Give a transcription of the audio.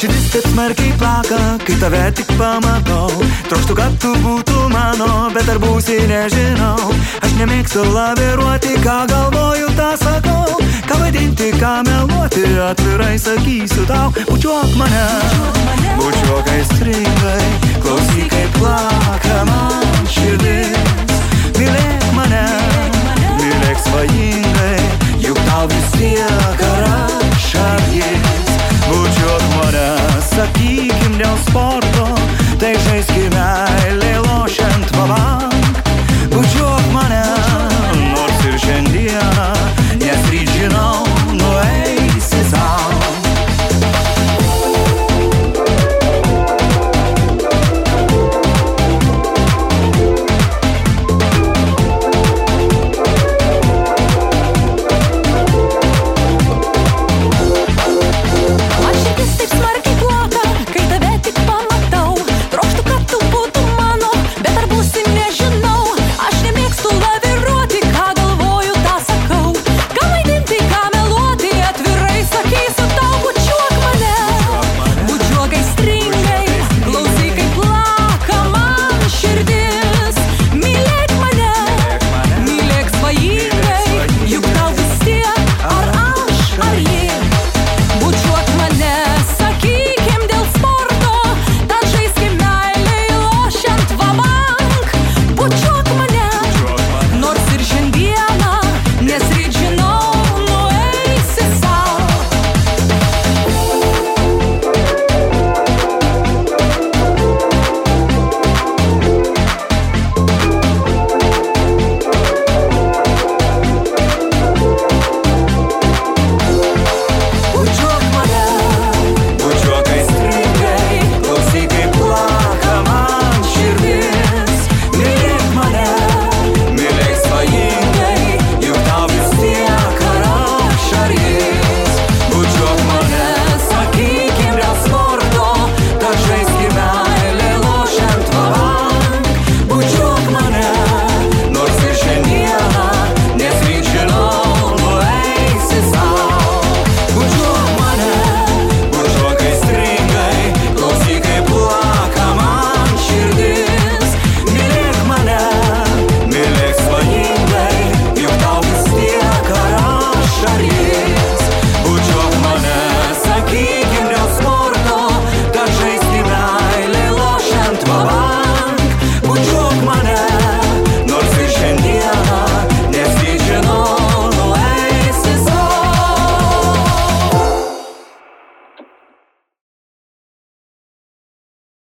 Širdis taip smarkiai plaka, kai tave tik pamatau. Trokštu, kad tu būtų mano, bet ar būsi nežinau. Aš nemėgstu laviruoti, ką galvoju, tą sakau. Ką vadinti, ką meluoti, atvirai sakysiu tau. Bučiuok mane, bučiuok aistringai, klausyk, kaip plaka man širdis. Mylėk mane, mylėk svajingai, juk tau vis tiek ar aš ar jis. Bučiuok mane, sakykim dėl sporto.